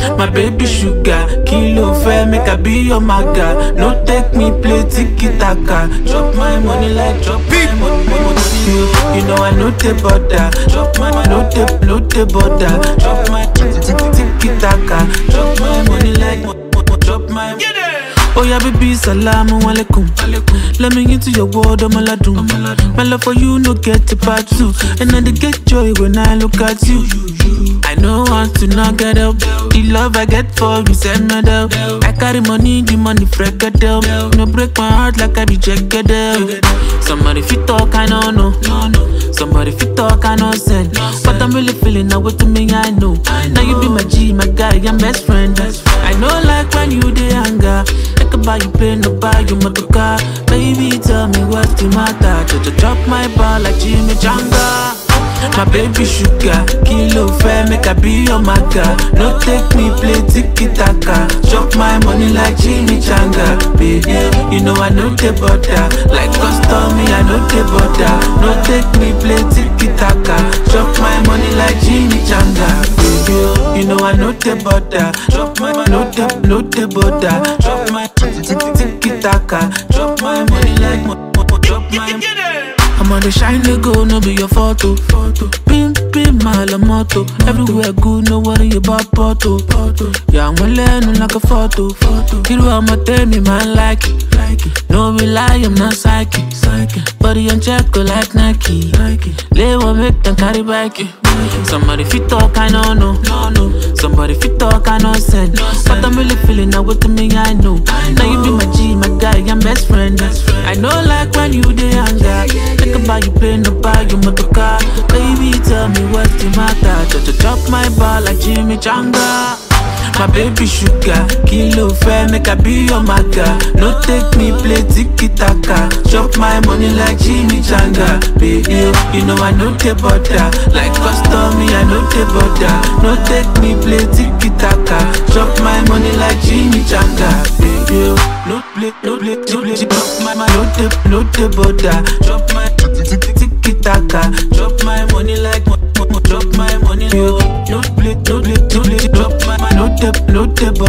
My baby sugar, kilo fair, make I be your maga. No take me play tiki-taka. Drop my money like drop my money. You know I know the border. Drop my no the border. Drop my tiki-taka. Drop my money like drop my money. Oh yeah, baby, salamu alaikum. Let me into your world, I'm aladum. My love for you, no get a part two. And I get joy when I look at you. I know want to not get up. The love I get for you, send me down. I carry money, the money freak it down. No break my heart like I reject it down. Somebody fit talk, I don't know. Somebody fit talk, I know send. But I'm really feeling now what to me, I know. Now you be my G, my guy, I'm best friend. I know like when you dey anger. I can buy you plane, no buy you motorcar. Baby, tell me what's the matter. Just drop my ball like Jimmy Changa. My baby sugar, kilo fair, make I be your maga. No take me play tiki-taka. Drop my money like Jimmy Changa. Baby, you know I know the border. Like custom, me I know the border. No take me play tiki-taka. Drop my money like Jimmy Changa. Baby, you know I know the border. Drop my no the border. Drop my tiki-taka. Drop my money like drop my. I'm on the shine, they go, no be your photo. Pim, my la moto. Everywhere good, no worry about photo. Yeah, I'm learning like a photo. You know I'ma tell me, man, like it. No be lie, I'm not psychic. Body on check, go like Nike. Lay one make them carry back. Somebody fit talk, I know, no. Somebody fit talk, I know, send. But I'm really feeling now what to me, I know. Now you be my G, my guy, I'm best friend. I know like when you dey anger. Think about you plane, no buy you motorcar. Baby, tell me what's the matter. Just drop my ball like Jimmy Changa. My baby sugar, kilo fair, make I be your maga. No take me play tiki-taka. Drop my money like Jimmy Changa. Baby, you know I know the border. Like custom, me I know the border. No take me play tiki-taka. Drop my money like Jimmy Changa. Baby, no play. Drop my no the border. Drop my tiki-taka. Drop my money like drop my money. No play. Drop my no the border.